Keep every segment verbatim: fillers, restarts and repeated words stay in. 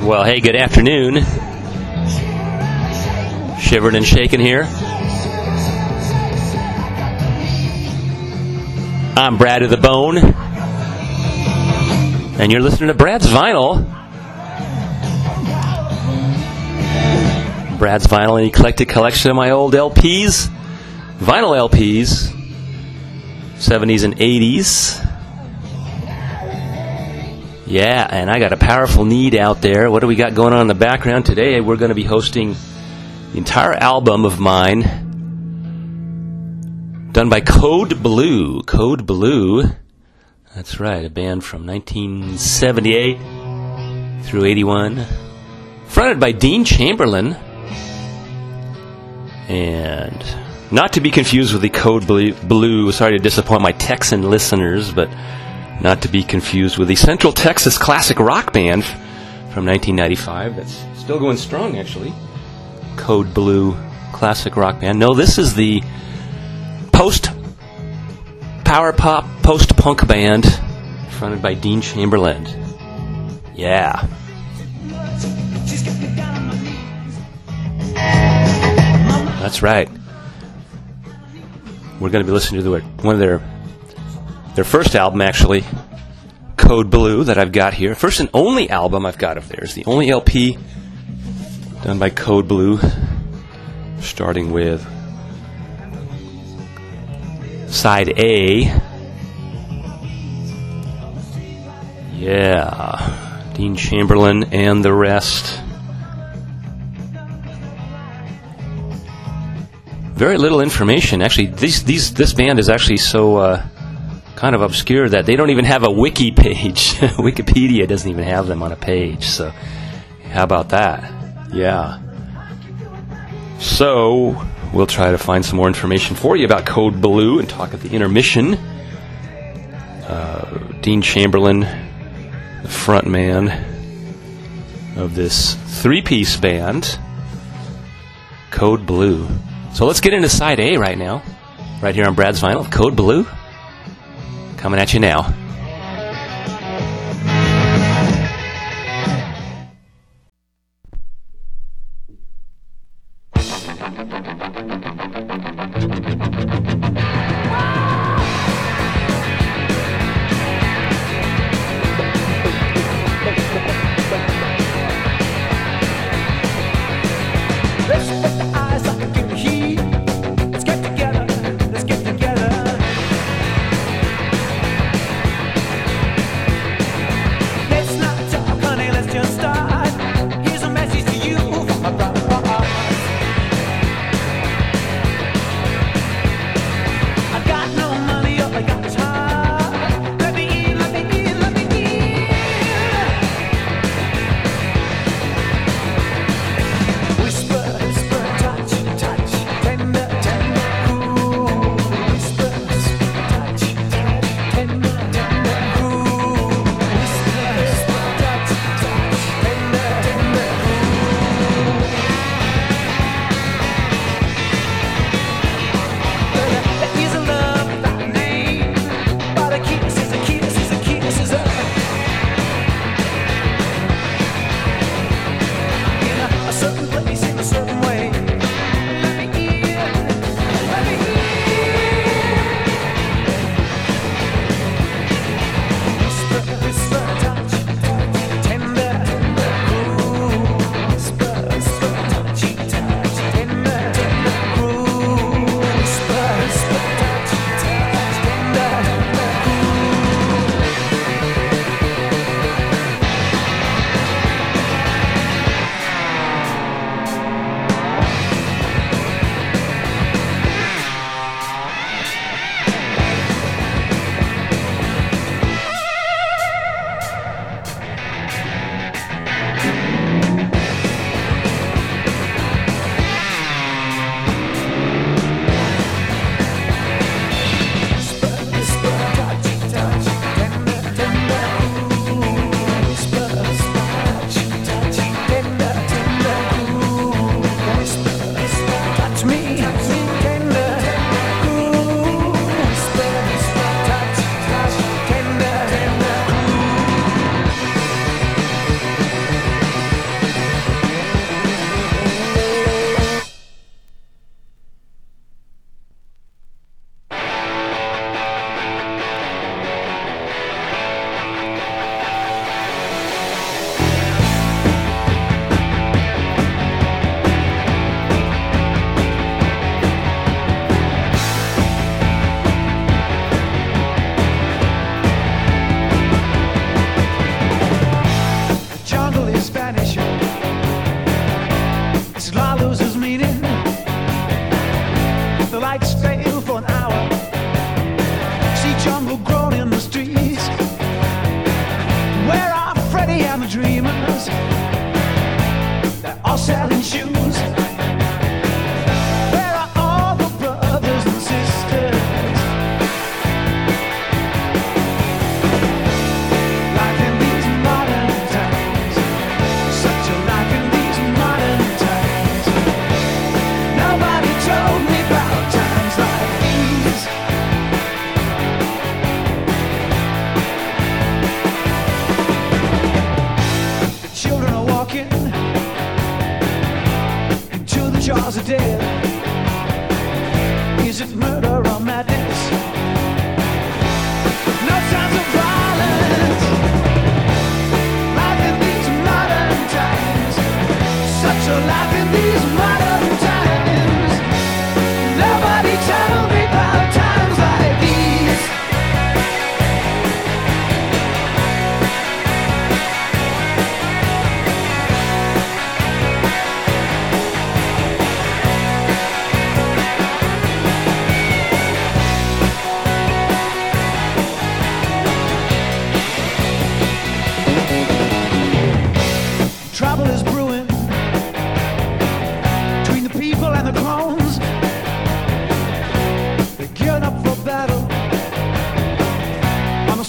Well, hey, good afternoon. Shivered and shaken here. I'm Brad of the Bone, and you're listening to Brad's Vinyl. Brad's Vinyl, an eclectic collection of my old L Ps, vinyl L Ps, seventies and eighties. Yeah, and I got a powerful need out there. What do we got going on in the background today? We're going to be hosting the entire album of mine, done by Code Blue. Code Blue, that's right, a band from nineteen seventy-eight through eighty-one, fronted by Dean Chamberlain, and not to be confused with the Code Blue, sorry to disappoint my Texan listeners, but not to be confused with the Central Texas classic rock band from nineteen ninety-five. That's still going strong, actually. Code Blue classic rock band. No, this is the post-power pop, post-punk band fronted by Dean Chamberlain. Yeah. That's right. We're going to be listening to the, one of their Their first album, actually, Code Blue, that I've got here. First and only album I've got of theirs. The only L P done by Code Blue, starting with Side A. Yeah. Dean Chamberlain and the rest. Very little information. Actually, these, these, this band is actually so... Uh, kind of obscure that they don't even have a wiki page. Wikipedia doesn't even have them on a page. So how about that? Yeah. So we'll try to find some more information for you about Code Blue and talk at the intermission. Uh, Dean Chamberlain, the front man of this three-piece band, Code Blue. So let's get into Side A right now, right here on Brad's Vinyl, Code Blue. Coming at you now.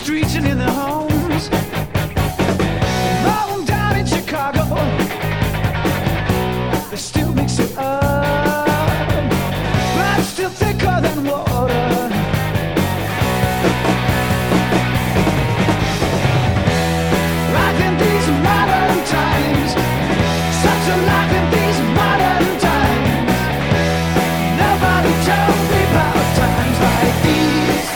streets and in their homes. Roll down in Chicago, they still mix it up. Blood's still thicker than water. Life in these modern times, such a life in these modern times. Nobody told me about times like these.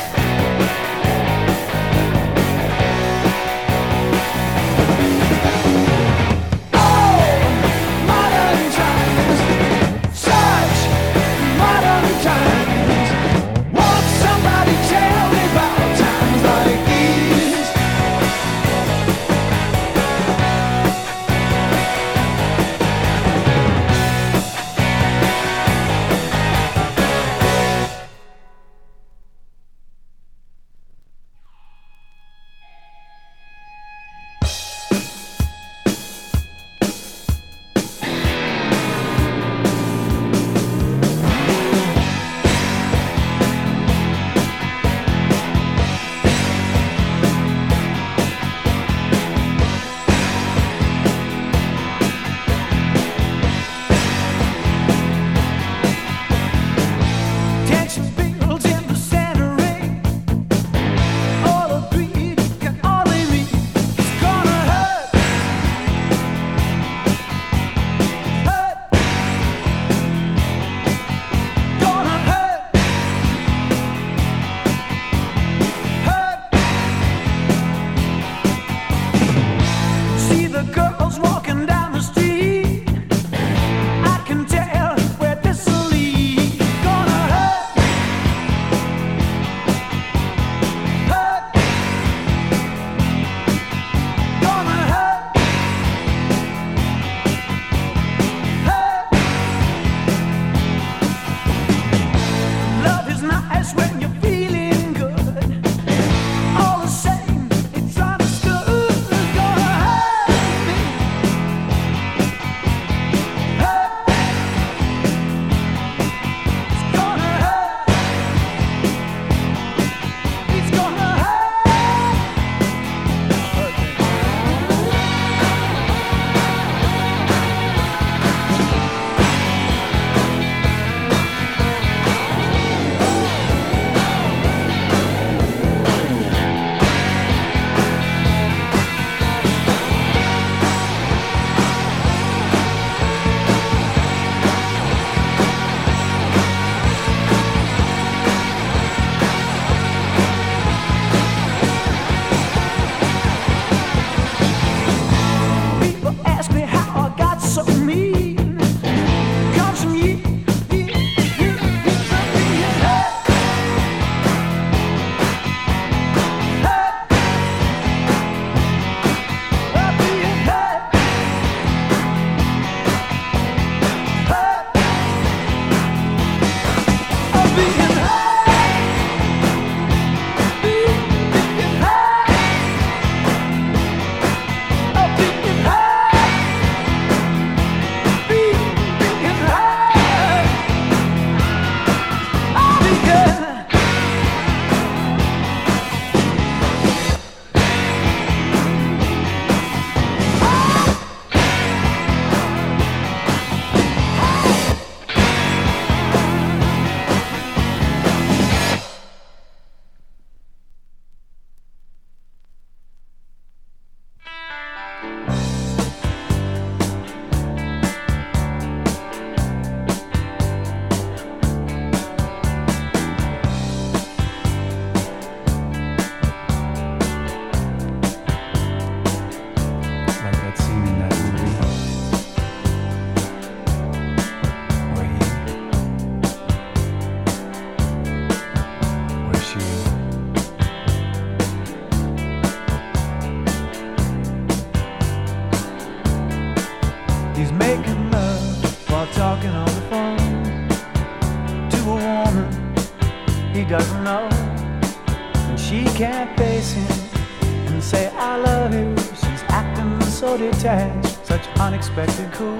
Doesn't know, and she can't face him and say I love you. She's acting so detached, such unexpected cool.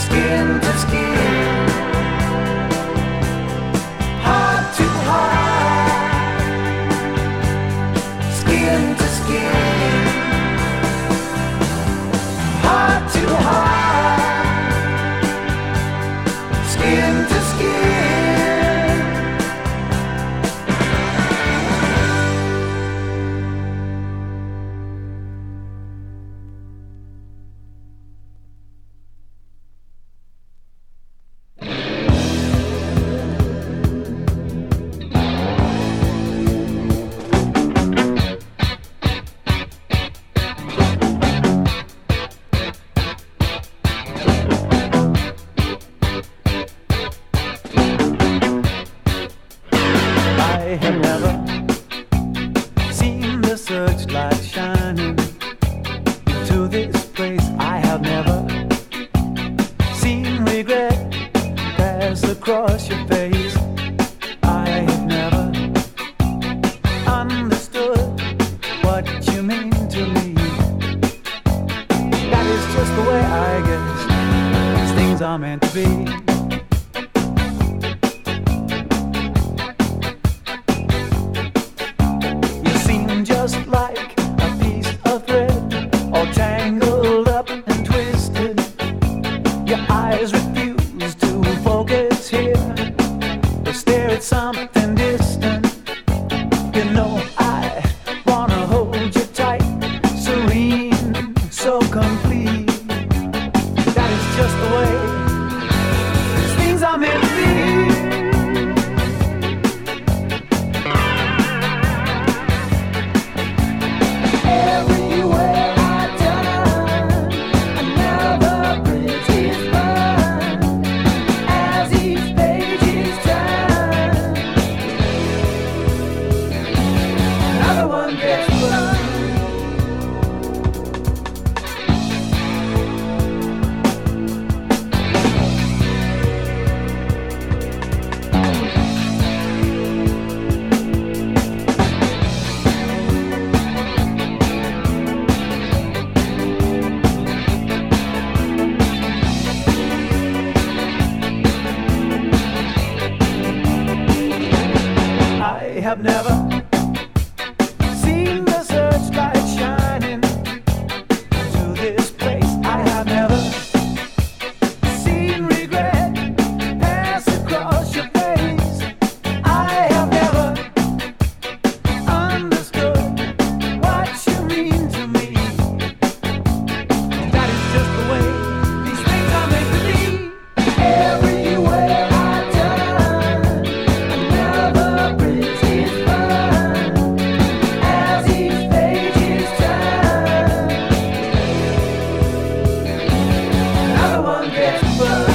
skin to skin, heart to heart, skin to skin, heart to heart, skin to skin. I have never seen the searchlight shining into this place. I have never seen regret pass across your face. I have never understood what you mean to me. That is just the way I guess these things are meant to be. Just like a piece of thread, all tangled up and twisted. Your eyes refuse to focus here. They stare at something distant. You know I wanna hold you tight, serene, so complete. That is just the way these things are meant to be. I have never seen the searchlight shining to this place. I have never seen regret pass across your face. I have never understood what you mean to me. That is just the way these things are meant to be. Everywhere I turn, another bridge is burned. As each page is turned, another one gets burned.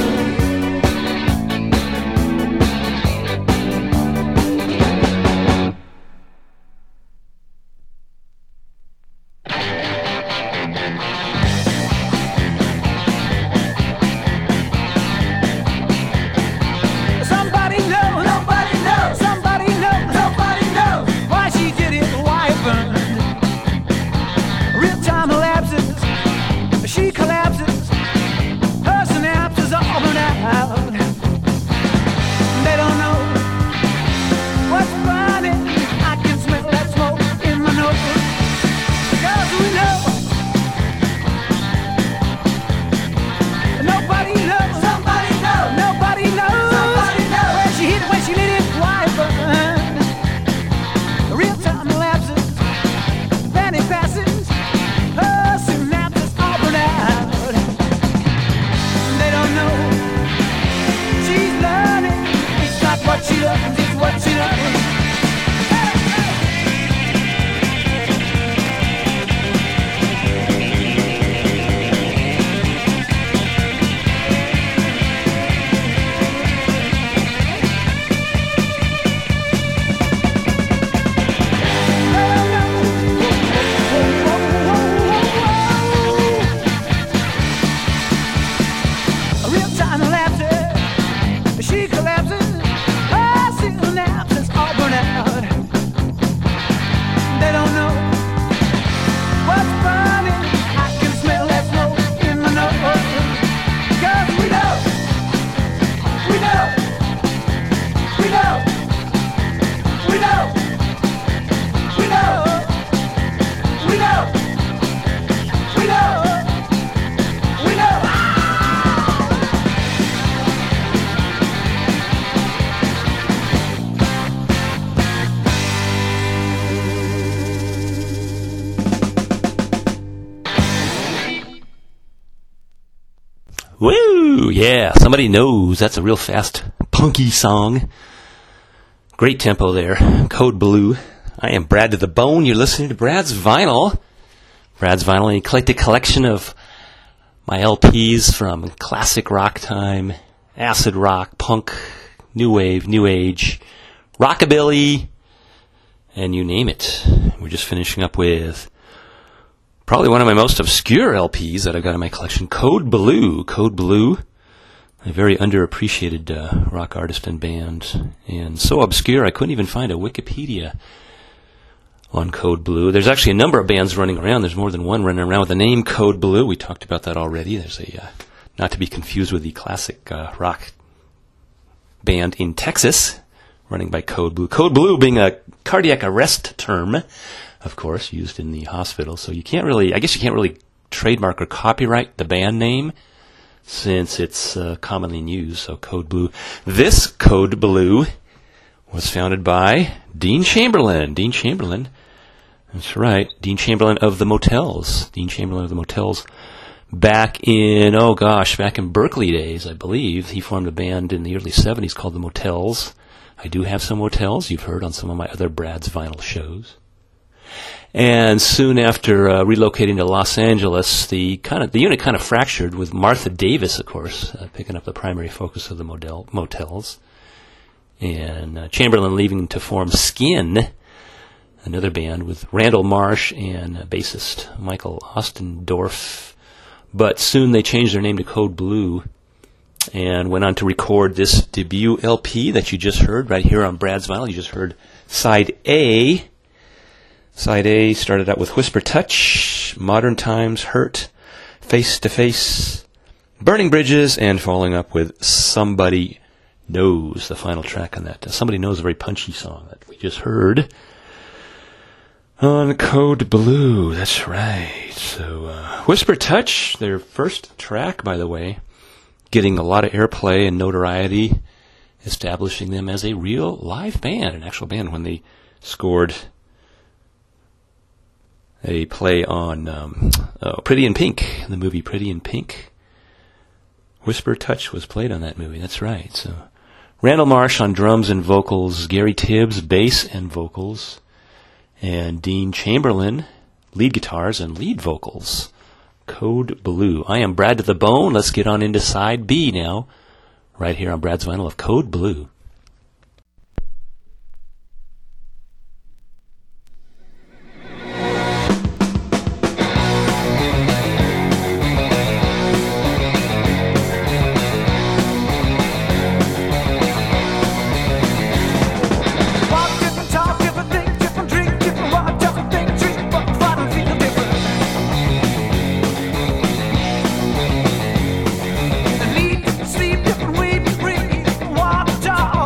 Somebody knows, nobody knows, somebody knows, nobody knows why she did it, why it burned. Real time elapses, she collapses, her synapses are all burned out. They don't know what's burning. I can smell that smoke in my nose. Cause we know nobody knows, somebody knows, nobody knows, somebody knows where she hit it, when she lit it, why it burned. Real time elapses, then it passes, her synapses all burned out. They don't know she's learning. It's not what she learns, it's what she learns. Real time elapses, she collapses, her synapses all burn out. They don't know what's burning. I can smell that smoke in my nose. Cause we know Woo! Yeah, Somebody Knows. That's a real fast, punky song. Great tempo there. Code Blue. I am Brad to the Bone. You're listening to Brad's Vinyl. Brad's Vinyl, an eclectic collection of my L Ps from classic rock time, acid rock, punk, new wave, new age, rockabilly, and you name it. We're just finishing up with probably one of my most obscure L Ps that I've got in my collection, Code Blue. Code Blue, a very underappreciated uh, rock artist and band, and so obscure I couldn't even find a Wikipedia on Code Blue. There's actually a number of bands running around. There's more than one running around with the name Code Blue. We talked about that already. There's a, uh, not to be confused with the classic uh, rock band in Texas, running by Code Blue. Code Blue being a cardiac arrest term, of course, used in the hospital. So you can't really, I guess you can't really trademark or copyright the band name since it's uh, commonly in use. So Code Blue. This Code Blue was founded by Dean Chamberlain. Dean Chamberlain. That's right. Dean Chamberlain of the Motels. Dean Chamberlain of the Motels. Back in, oh gosh, back in Berkeley days, I believe. He formed a band in the early seventies called the Motels. I do have some Motels. You've heard on some of my other Brad's Vinyl shows. And soon after uh, relocating to Los Angeles, the kind of the unit kind of fractured with Martha Davis, of course, uh, picking up the primary focus of the model, Motels. And uh, Chamberlain leaving to form Skin, another band with Randall Marsh and uh, bassist Michael Ostendorf. But soon they changed their name to Code Blue and went on to record this debut L P that you just heard right here on Brad's Vinyl. You just heard Side A. Side A started out with Whisper Touch, Modern Times, Hurt, Face to Face, Burning Bridges, and following up with Somebody Knows, the final track on that. Uh, Somebody Knows, a very punchy song that we just heard on Code Blue. That's right. So, uh, Whisper Touch, their first track, by the way, getting a lot of airplay and notoriety, establishing them as a real live band, an actual band, when they scored a play on um, oh, Pretty in Pink, the movie Pretty in Pink. Whisper Touch was played on that movie. That's right. So, Randall Marsh on drums and vocals, Gary Tibbs, bass and vocals, and Dean Chamberlain, lead guitars and lead vocals. Code Blue. I am Brad to the Bone. Let's get on into Side B now, right here on Brad's Vinyl of Code Blue. Sleep, different way to breathe, water,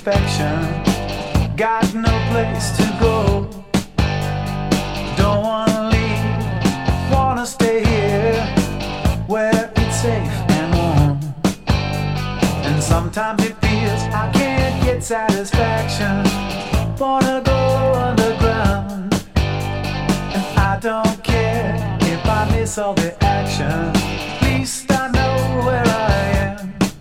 affection. Got no place to go. Don't wanna leave, wanna stay here where it's safe and warm. And sometimes it feels I can't get satisfaction. Wanna go underground, and I don't care if I miss all the action. At least I know where I am.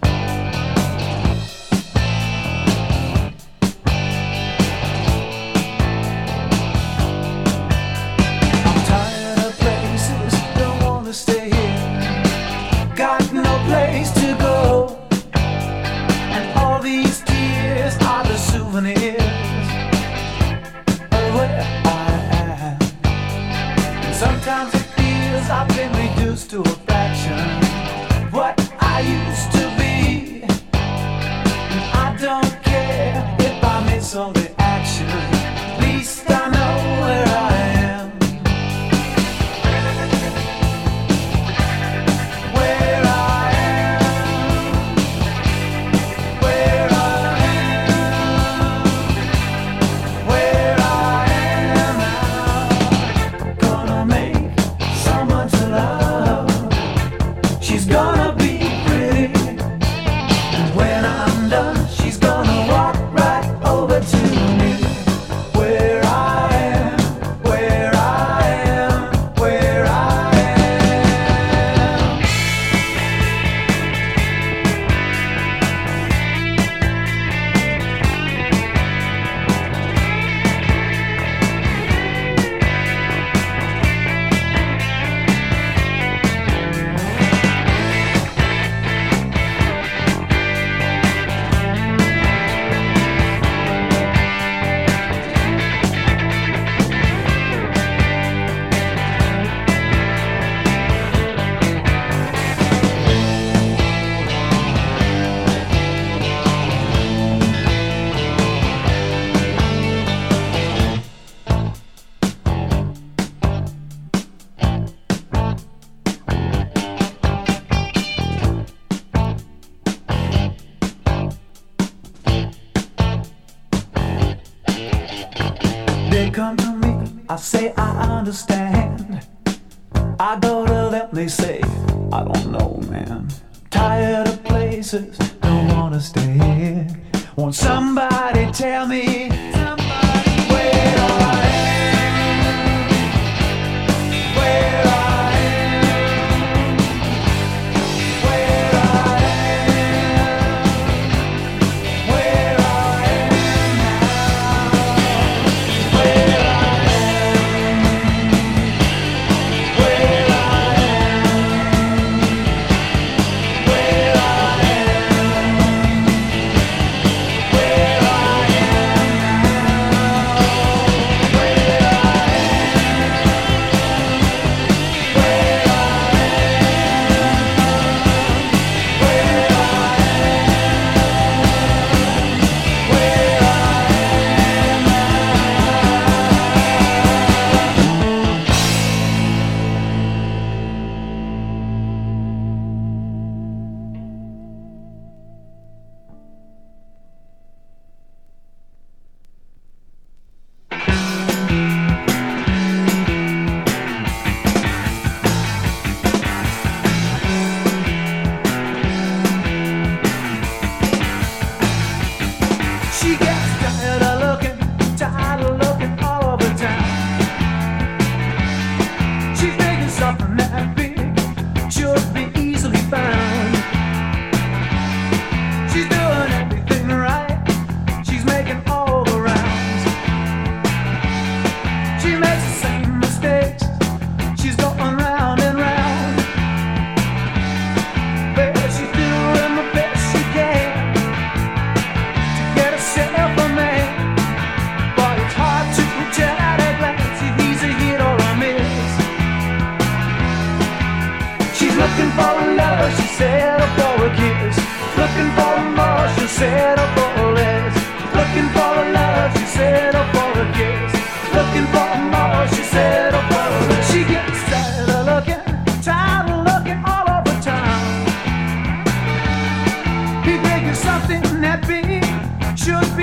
I'm tired of places, don't wanna stay here. Got no place to go, and all these tears are the souvenirs of where I am. And sometimes it feels I've been reduced to a fraction what I used to be. And I don't care if I miss all the action. At least I know where I am. Where I am. Where I am. Where I am now. Gonna make someone to love. She's gonna be pretty, and when I'm done, she's gonna walk right over to me. Where I am, where I am, where I am. They come to me, I say I understand. I go to them, they say, I don't know, man. Tired of places, don't wanna stay here. Want somebody tell me where I am, where I am, where I am, where I am now. Where I am, where I am, where I am, where I Looking for a lover, she settled for a kiss. Looking for more, she'll settle for less. Looking for a love, she settled for a kiss. Looking for more, she settled for less. She gets tired of looking, tired of looking all over town. Be thinking something that big should be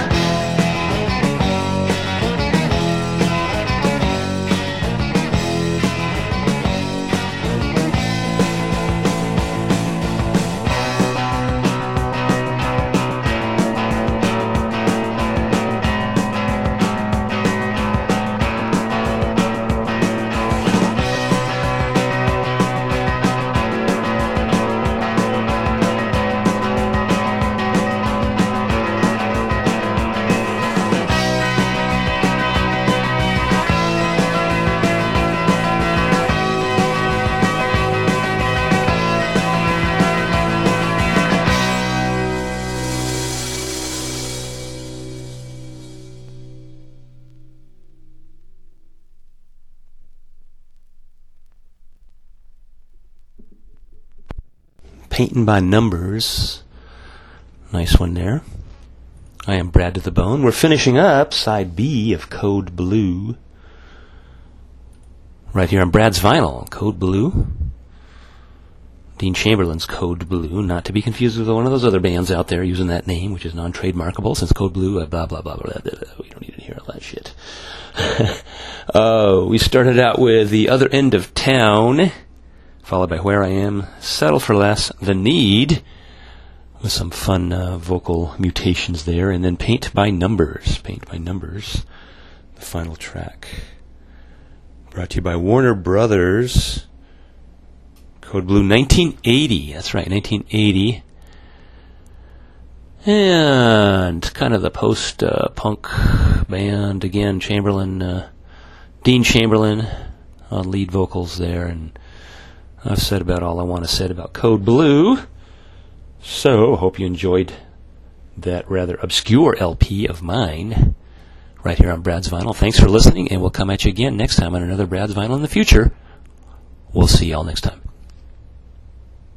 Painting by Numbers. Nice one there. I am Brad to the Bone. We're finishing up side B of Code Blue. Right here on Brad's Vinyl. Code Blue. Dean Chamberlain's Code Blue. Not to be confused with one of those other bands out there using that name, which is non-trademarkable, since Code Blue, uh, blah, blah, blah, blah, blah, blah. We don't need to hear all that shit. uh, we started out with The Other End of Town, followed by Where I Am, Settle for Less, The Need, with some fun uh, vocal mutations there. And then Paint by Numbers. Paint by Numbers, the final track. Brought to you by Warner Brothers. Code Blue, nineteen eighty. That's right, nineteen eighty. And kind of the post-punk uh, band again. Chamberlain, uh, Dean Chamberlain on lead vocals there. And I've said about all I want to say about Code Blue. So, hope you enjoyed that rather obscure L P of mine right here on Brad's Vinyl. Thanks for listening, and we'll come at you again next time on another Brad's Vinyl in the future. We'll see y'all next time.